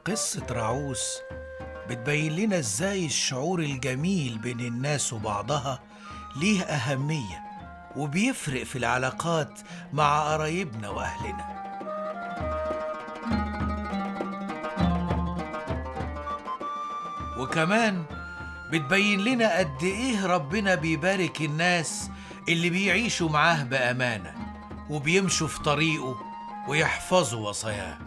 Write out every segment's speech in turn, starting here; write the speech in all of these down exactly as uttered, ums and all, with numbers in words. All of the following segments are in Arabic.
قصة راعوث بتبين لنا ازاي الشعور الجميل بين الناس وبعضها ليه أهمية وبيفرق في العلاقات مع قرايبنا وأهلنا. وكمان بتبين لنا قد إيه ربنا بيبارك الناس اللي بيعيشوا معاه بأمانة وبيمشوا في طريقه ويحفظوا وصاياه.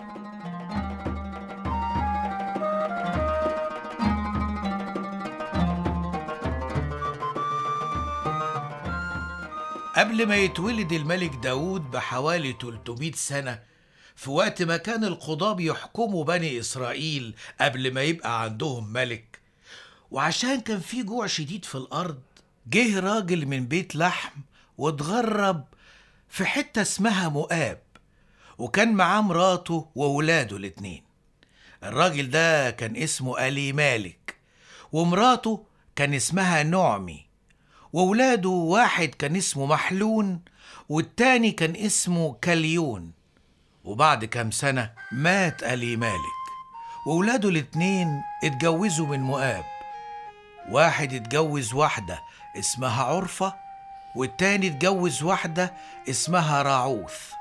قبل ما يتولد الملك داود بحوالي ثلاثمائة سنة، في وقت ما كان القضاة بيحكموا بني إسرائيل قبل ما يبقى عندهم ملك، وعشان كان في جوع شديد في الأرض، جه راجل من بيت لحم واتغرب في حتة اسمها مؤاب، وكان معاه مراته وولاده الاتنين. الراجل ده كان اسمه ألي مالك، ومراته كان اسمها نعمي، وولاده واحد كان اسمه محلون والتاني كان اسمه كليون. وبعد كام سنة مات ألي مالك، وولاده الاتنين اتجوزوا من مؤاب. واحد اتجوز واحدة اسمها عرفة، والتاني اتجوز واحدة اسمها راعوث.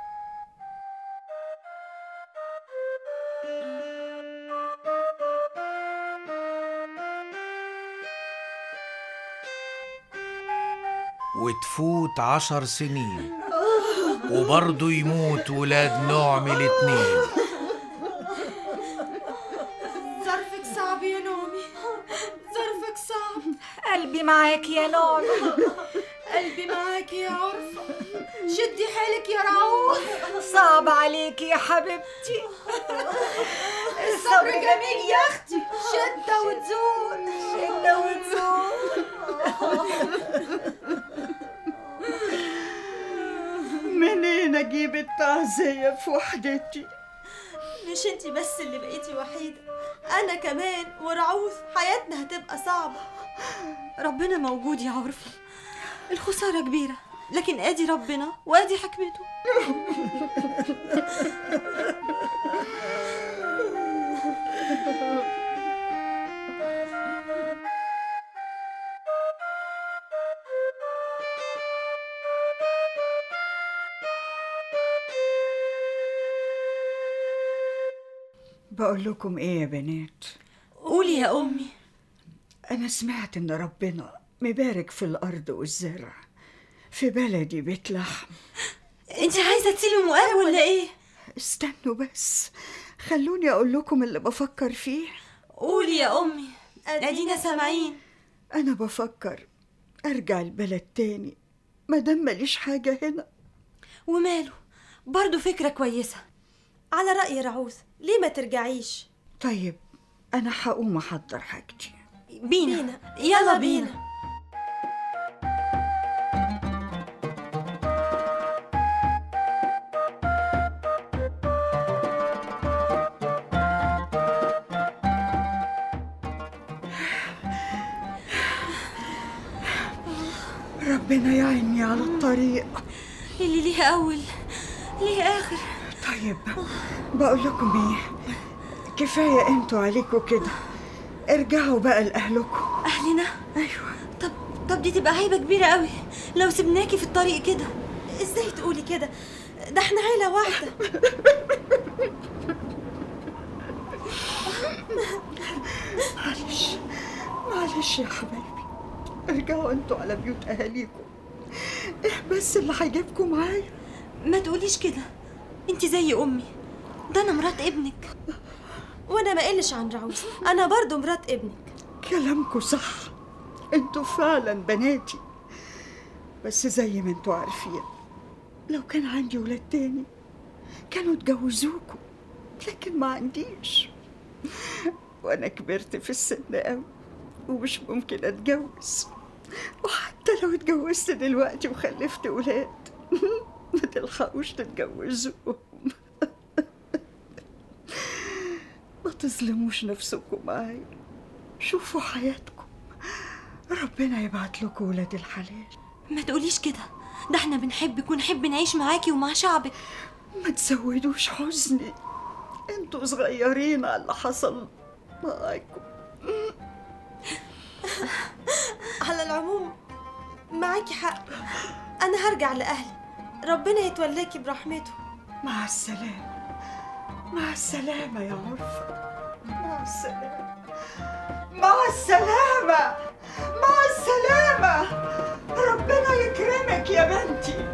وتفوت عشر سنين وبرضه يموت ولاد نعمي الاتنين. ظرفك صعب يا نعمي، ظرفك صعب. قلبي معاك يا نعمي. قلبي معاك يا عرفة. شدي حيلك يا راعوث. صعب عليكي يا حبيبتي. الصبر جميل يا اختي، شدة وتزول، شدة وتزول. منين اجيب التعزية في وحدتي؟ مش انتي بس اللي بقيتي وحيدة، انا كمان وراعوث حياتنا هتبقى صعبة. ربنا موجود يا عرفة، الخسارة كبيرة لكن ادي ربنا وادي حكمته. بقول لكم ايه يا بنات؟ قولي يا امي. انا سمعت ان ربنا مبارك في الارض والزرع في بلدي بيت لحم. انت عايزه تسيبي مؤاب ولا ايه؟ استنوا بس، خلوني اقول لكم اللي بفكر فيه. قولي يا امي، ادينا سامعين. انا بفكر ارجع البلد تاني مادام ماليش حاجه هنا. وماله، برضو فكره كويسه. على رأي راعوث، ليه ما ترجعيش؟ طيب انا هقوم احضر حاجتي. بينا, بينا. يلا بينا. ربنا يعيني على الطريق اللي ليه اول ليه اخر. طيب بقول لكم ايه، كفايه انتوا عليكوا كده، ارجعوا بقى لاهلكم. اهلنا؟ ايوه. طب طب دي تبقى عيبه كبيره قوي لو سبناكي في الطريق كده. ازاي تقولي كده؟ ده احنا عيله واحده. معلش معلش يا حبايبي، ارجعوا انتوا على بيوت اهاليكم. ايه بس اللي هيجيبكم معايا؟ ما تقوليش كده، انت زي امي، ده انا مرات ابنك. وانا ما قلش عن راعوث، انا برضو مرات ابنك. كلامكم صح، انتوا فعلا بناتي، بس زي ما انتوا عارفين لو كان عندي ولاد تاني كانوا اتجوزوكم، لكن ما عنديش، وانا كبرت في السن قوي ومش ممكن اتجوز. وحتى لو اتجوزت دلوقتي وخلفت ولاد ما تلحقوش تتجوزوهم. ما تظلموش نفسكم معايا، شوفوا حياتكم، ربنا يبعت لكم ولاد الحلال. ما تقوليش كده، ده احنا بنحبك ونحب نعيش معاكي ومع شعبك. ما تزودوش حزني، انتوا صغيرين على اللي حصل معاكم. على العموم معاكي حق، انا هرجع لاهلي، ربنا يتولاكي برحمته. مع السلامة، مع السلامة يا عرفة، مع السلامة، مع السلامة، مع السلامة. ربنا يكرمك يا بنتي.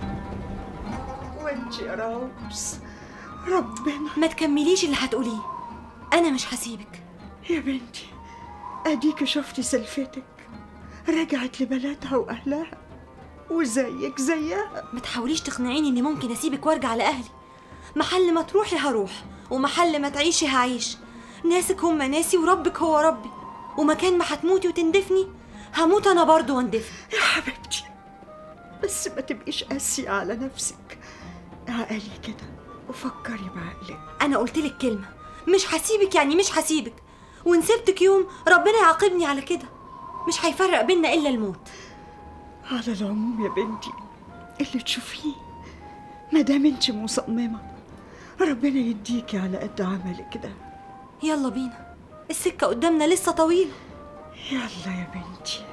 وانت يا راوس ربنا. ما تكمليش اللي هتقوليه، انا مش هسيبك يا بنتي، اديك شفتي سلفتك رجعت لبلدها واهلها وزيك زيها. ما تحاوليش تقنعيني اني ممكن اسيبك وارجع لاهلي. محل ما تروحي هروح، ومحل ما تعيشي هعيش. ناسك هم ناسي وربك هو ربي، ومكان ما هتموتي وتندفني هموت انا برضو واندفن. يا حبيبتي بس ما تبقيش قاسية على نفسك، عقلي كده وفكري بعقلك. انا قلتلك كلمة، مش هسيبك يعني مش هسيبك، وان سبتك يوم ربنا يعاقبني على كده. مش هيفرق بينا الا الموت. على العموم يا بنتي اللي تشوفيه، ما دام انت مصممة ربنا يديكي على قد عملك ده. يلا بينا، السكة قدامنا لسه طويلة. يلا يا بنتي.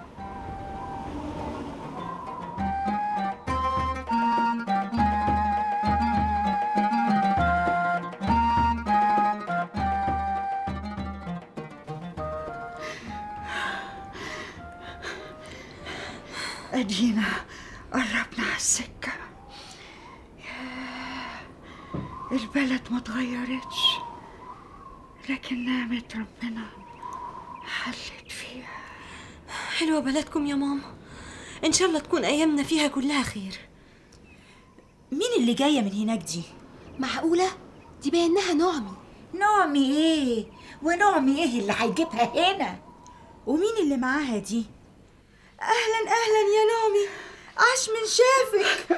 أدينا قربنا على السكة. البلد ما اتغيرتش، لكن نعمة ربنا حلت فيها. حلوة بلدكم يا ماما، إن شاء الله تكون أيامنا فيها كلها خير. مين اللي جاية من هناك دي؟ معقولة؟ دي بينها نعمي. نعمي ايه؟ ونعمي ايه اللي هيجيبها هنا؟ ومين اللي معاها دي؟ أهلا أهلا يا نعمي، عاش من شافك.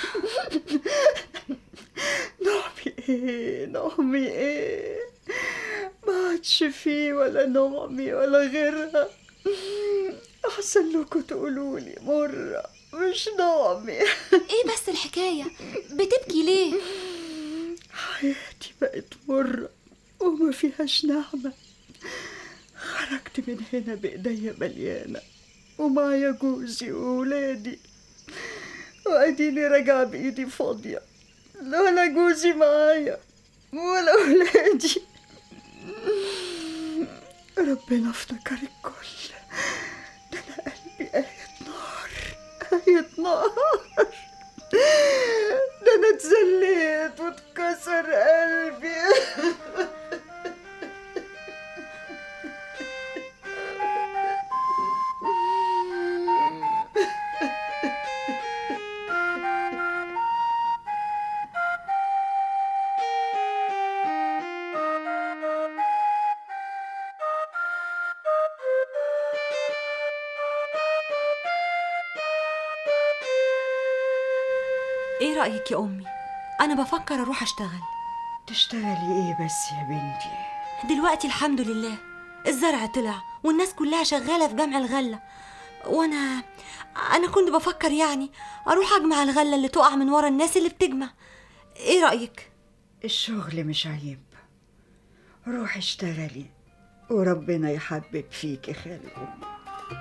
نعمي ايه نعمي ايه، ما عادش فيه ولا نعمي ولا غيرها. احسن لكم تقولوا لي مرة مش نعمي. إيه بس الحكاية؟ بتبكي ليه؟ حياتي بقت مرة وما فيهاش نعمة. خرجت من هنا بإيديا مليانة ومعايا جوزي وولادي، وأديني راجعة بإيدي فاضية، لا ولا جوزي معايا ولا ولادي. ربنا افتكر الكل. ده أنا قلبي آية نار، آية نار. ده أنا اتذليت واتكسر قلبي. إيه رأيك يا أمي؟ أنا بفكر أروح أشتغل. تشتغلي إيه بس يا بنتي؟ دلوقتي الحمد لله الزرع طلع والناس كلها شغالة في جمع الغلة، وأنا أنا كنت بفكر يعني أروح أجمع الغلة اللي تقع من ورا الناس اللي بتجمع. إيه رأيك؟ الشغل مش عيب، روحي اشتغلي وربنا يحبب فيكي خير أمي.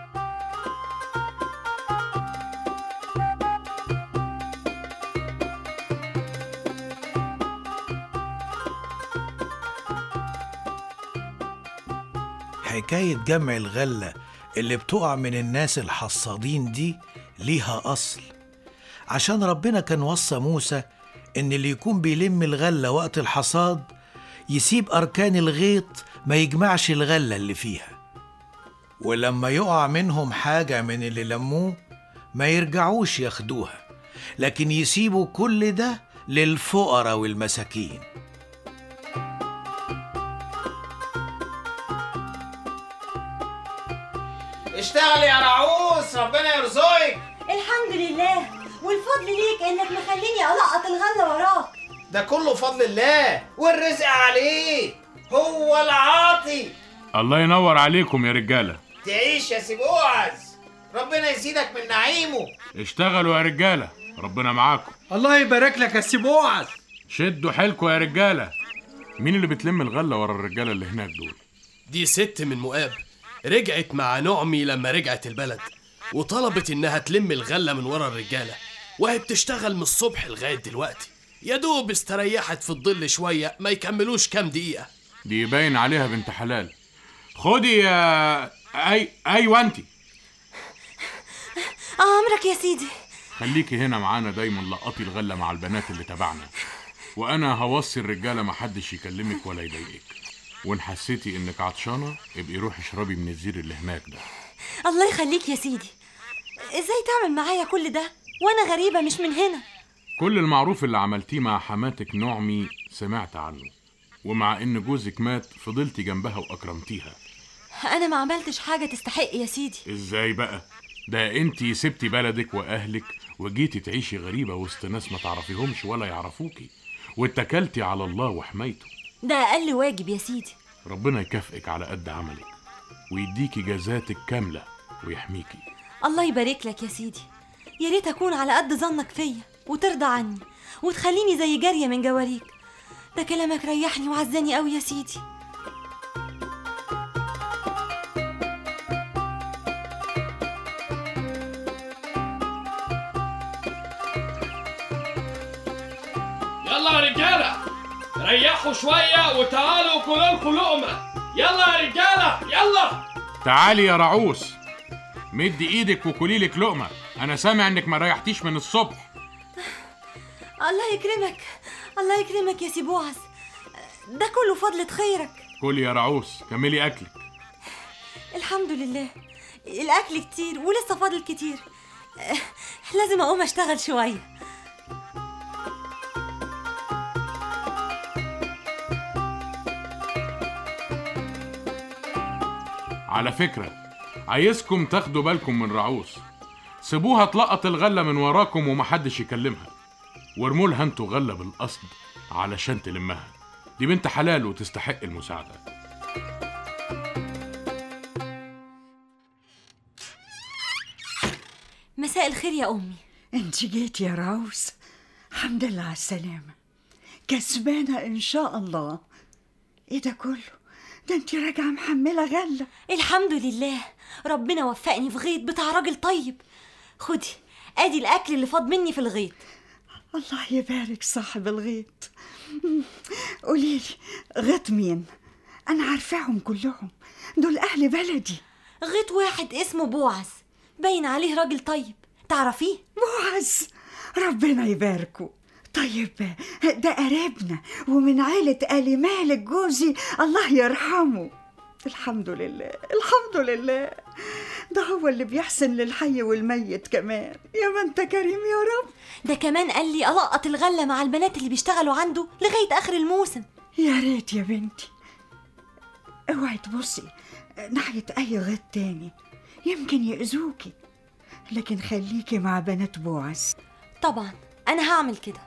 حكاية جمع الغلة اللي بتقع من الناس الحصادين دي ليها أصل، عشان ربنا كان وصى موسى إن اللي يكون بيلم الغلة وقت الحصاد يسيب أركان الغيط ما يجمعش الغلة اللي فيها، ولما يقع منهم حاجة من اللي لموه ما يرجعوش ياخدوها، لكن يسيبوا كل ده للفقراء والمساكين. اشتغل يا رعوس، ربنا يرزقك. الحمد لله، والفضل ليك انك مخليني القط الغله وراك. ده كله فضل الله والرزق عليه، هو العاطي. الله ينور عليكم يا رجاله. تعيش يا سي بوعز، ربنا يزيدك من نعيمه. اشتغلوا يا رجاله، ربنا معاكم. الله يبارك لك يا سي بوعز. شدوا حيلكم يا رجاله، مين اللي بتلم الغلة ورا الرجالة اللي هناك دول؟ دي ست من مؤاب، رجعت مع نعمي لما رجعت البلد، وطلبت انها تلم الغلة من ورا الرجالة، وهي بتشتغل من الصبح لغاية دلوقتي. يا دوب استريحت في الظل شوية، ما يكملوش كام دقيقة. دي باين عليها بنت حلال. خدي يا اي ايوه انتي. امرك يا سيدي. خليكي هنا معانا دايما، لقطي الغلة مع البنات اللي تبعنا، وانا هوصي الرجالة محدش يكلمك ولا يضايقك، وان حسيتي انك عطشانة ابقي روحي اشربي من الزير اللي هناك ده. الله يخليك يا سيدي. ازاي تعمل معايا كل ده وانا غريبة مش من هنا؟ كل المعروف اللي عملتيه مع حماتك نعمي سمعت عنه، ومع ان جوزك مات فضلتي جنبها واكرمتيها. انا ما عملتش حاجة تستحق يا سيدي. ازاي بقى؟ ده انتي سبتي بلدك واهلك وجيتي تعيشي غريبة وسط ناس ما تعرفيهمش ولا يعرفوكي، واتكلتي على الله وحمايته. ده اقل واجب يا سيدي. ربنا يكافئك على قد عملك ويديكي جزاتك كاملة ويحميكي. الله يبارك لك يا سيدي. يا ريت اكون على قد ظنك فيا وترضى عني وتخليني زي جارية من جواريك. ده كلامك ريحني وعزاني قوي يا سيدي. يلا يا رجالة، ريحوا شوية وتعالوا كلوا لكم لقمة. يلا يا رجالة يلا. تعالي يا رعوس، مدي ايدك وكلي لك لقمة، انا سامع انك ما ريحتيش من الصبح. الله يكرمك، الله يكرمك يا سي بوعز، ده كله فضلة خيرك. كلي يا رعوس، كملي اكلك. الحمد لله، الاكل كتير ولسه فاضل كتير، لازم اقوم اشتغل شوية. على فكرة عايزكم تاخدوا بالكم من رعوس، سيبوها تلقط الغلة من وراكم ومحدش يكلمها، وارموا لها انتوا غلة بالقصد علشان تلمها. دي بنت حلال وتستحق المساعدة. مساء الخير يا أمي. انت جيت يا راوس، الحمد لله على السلامة، كسبانة ان شاء الله. ايه ده كله؟ ده انت راجعة محملة غلة. الحمد لله، ربنا وفقني في غيط بتاع راجل طيب. خدي ادي الاكل اللي فاض مني في الغيط. الله يبارك صاحب الغيط. قوليلي غيط مين؟ انا عارفاهم كلهم، دول اهل بلدي. غيط واحد اسمه بوعز، باين عليه راجل طيب، تعرفيه؟ بوعز ربنا يباركه. طيب ده قريبنا ومن عائلة آل مالك جوزي، الله يرحمه. الحمد لله الحمد لله، ده هو اللي بيحسن للحي والميت كمان. يا ما انت كريم يا رب. ده كمان قال لي ألقط الغلة مع البنات اللي بيشتغلوا عنده لغاية آخر الموسم. يا ريت يا بنتي، اوعي تبصي ناحية أي غيط تاني يمكن يأذوكي، لكن خليكي مع بنات بوعز. طبعا أنا هعمل كده.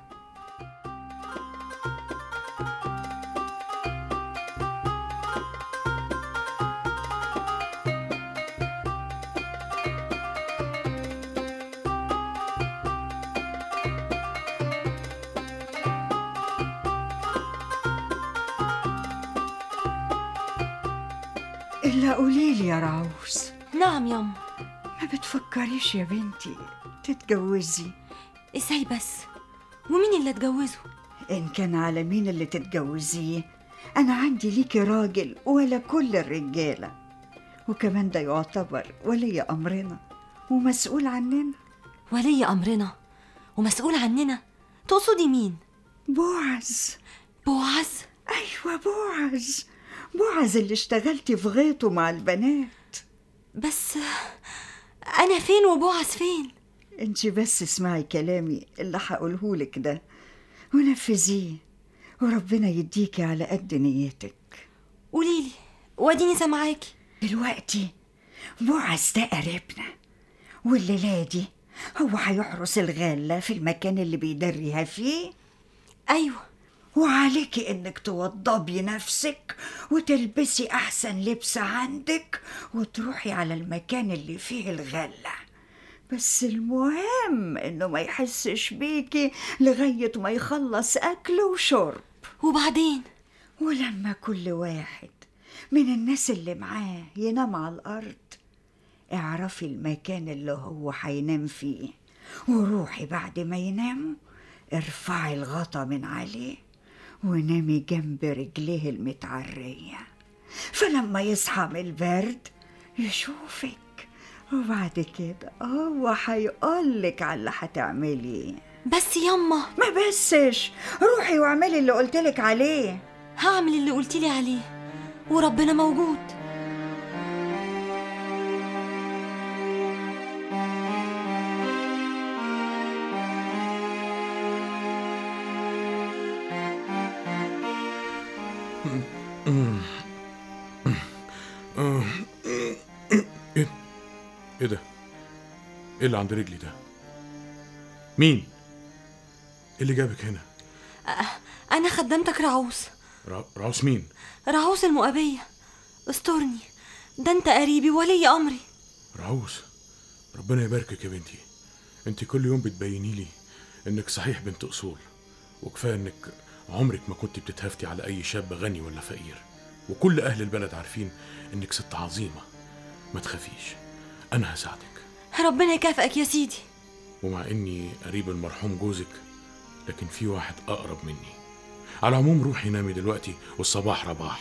إلا قوليلي يا رعوس. نعم ياما. ما بتفكريش يا بنتي تتجوزي؟ ازاي بس؟ ومين اللي اتجوزه؟ إن كان على مين اللي تتجوزيه، أنا عندي ليكي راجل ولا كل الرجالة، وكمان ده يعتبر ولي أمرنا ومسؤول عننا. ولي أمرنا ومسؤول عننا؟ تقصدي مين؟ بوعز. بوعز؟ أيوة بوعز، بوعز اللي اشتغلتي في غيطه مع البنات. بس أنا فين وبوعز فين؟ انتي بس اسمعي كلامي اللي هقولهولك ده ونفذيه، وربنا يديكي على قد نيتك. قوليلي واديني سامعاكي. دلوقتي بوعز ده قريبنا، والليلة دي هو هيحرس الغلة في المكان اللي بيدريها فيه. أيوة، وعليكي انك توضبي نفسك وتلبسي احسن لبس عندك وتروحي على المكان اللي فيه الغلة، بس المهم انه ما يحسش بيكي لغاية ما يخلص اكل وشرب. وبعدين؟ ولما كل واحد من الناس اللي معاه ينام على الأرض، اعرفي المكان اللي هو هينام فيه، وروحي بعد ما يناموا ارفعي الغطا من عليه ونامي جنب رجليه المتعرية، فلما يصحى من البرد يشوفك، وبعد كده هو هيقولك على اللي هتعمليه. بس يما. ما بسش، روحي واعملي اللي قلتلك عليه. هعمل اللي قلتلي عليه وربنا موجود. ايه ده؟ ايه اللي عند رجلي ده؟ مين؟ ايه اللي جابك هنا؟ أنا خدمتك رعوس. را... رعوس مين؟ رعوس المؤابية. استرني، ده أنت قريبي ولي أمري. رعوس، ربنا يباركك يا بنتي. انت كل يوم بتبيني لي انك صحيح بنت اصول، وكفايه انك عمرك ما كنت بتتهافتي على اي شاب غني ولا فقير، وكل اهل البلد عارفين انك ست عظيمه. ما تخافيش، انا هساعدك. ربنا يكافئك يا سيدي. ومع اني قريب المرحوم جوزك، لكن في واحد اقرب مني. على العموم روحي نامي دلوقتي والصباح رباح.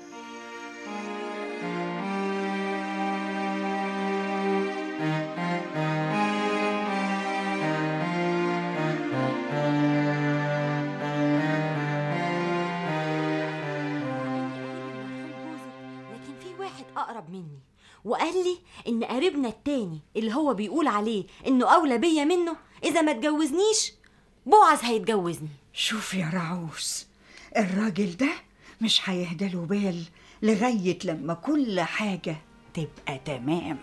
لكن في واحد اقرب مني وقال لي ان قريبنا التاني اللي هو بيقول عليه انه اولى بيا منه، اذا ما اتجوزنيش بوعز هيتجوزني. شوف يا رعوس، الراجل ده مش هيهدله بال لغاية لما كل حاجة تبقى تمام.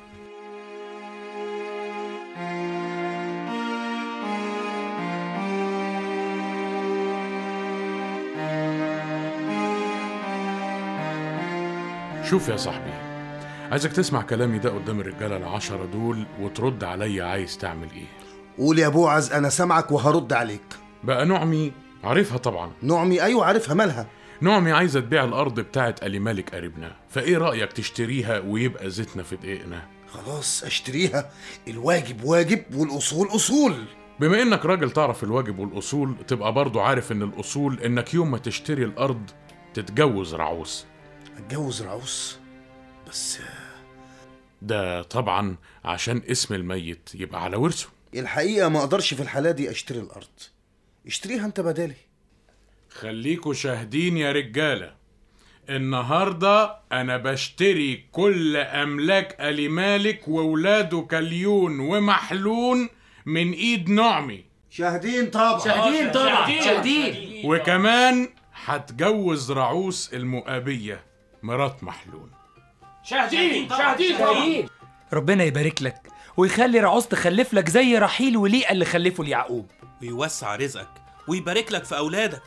شوف يا صاحبي، عايزك تسمع كلامي ده قدام الرجالة العشرة دول وترد عليا عايز تعمل ايه. قول يا بوعز، انا سامعك وهرد عليك. بقى نعمي عارفها طبعا. نعمي؟ ايوه عارفها، مالها؟ نعمي عايزة تبيع الأرض بتاعت ألي مالك قريبنا، فإيه رأيك تشتريها ويبقى زيتنا في دقيقنا؟ خلاص اشتريها، الواجب واجب والأصول أصول. بما إنك راجل تعرف الواجب والأصول، تبقى برضو عارف إن الأصول إنك يوم ما تشتري الأرض تتجوز رعوس. اتجوز رعوس؟ بس ده طبعا عشان اسم الميت يبقى على ورثه. الحقيقة ما أقدرش في الحالة دي أشتري الأرض، اشتريها أنت بدالي. خليكوا شاهدين يا رجالة، النهاردة أنا بشتري كل أملاك ألي مالك وولاده كليون ومحلون من إيد نعمي. شاهدين طبعا. شاهدين طبعا. شاهدين. وكمان هتجوز رعوس المؤابية مرات محلون. شاهدين شاهدين طبعا. ربنا يبارك لك ويخلي رعوس تخلف لك زي رحيل وليئة اللي خلفه ليعقوب، ويوسع رزقك ويبارك لك في أولادك.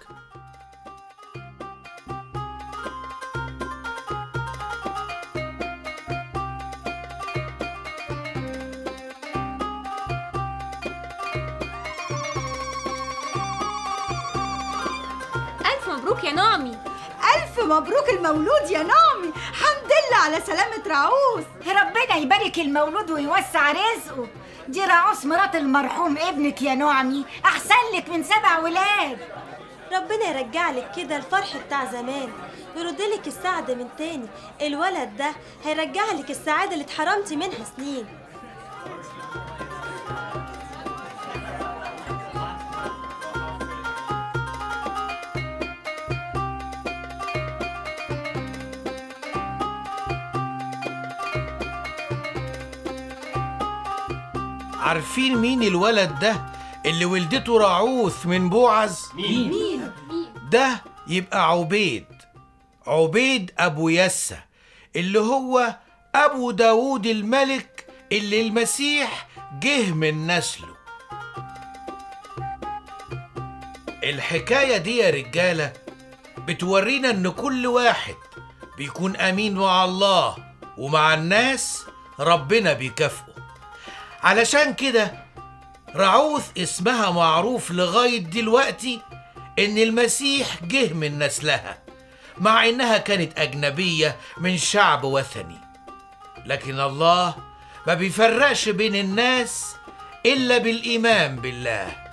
ألف مبروك يا نعمي. ألف مبروك المولود يا نعمي، حمد لله على سلامة رعوس. ربنا يبارك المولود ويوسع رزقه. دي رعوس مرات المرحوم ابنك يا نعمي، أحسن لك من سبع ولاد. ربنا يرجع لك كده الفرح بتاع زمان، يرد لك السعادة من تاني. الولد ده هيرجع لك السعادة اللي اتحرمتي منها سنين. عارفين مين الولد ده اللي ولدته رعوث من بوعز؟ مين؟ مين؟ ده يبقى عبيد، عبيد أبو يسة، اللي هو أبو داود الملك اللي المسيح جه من نسله. الحكاية دي يا رجالة بتورينا إن كل واحد بيكون أمين مع الله ومع الناس ربنا بيكافئه. علشان كده رعوث اسمها معروف لغاية دلوقتي إن المسيح جه من نسلها، مع إنها كانت أجنبية من شعب وثني. لكن الله ما بيفرقش بين الناس إلا بالإيمان بالله.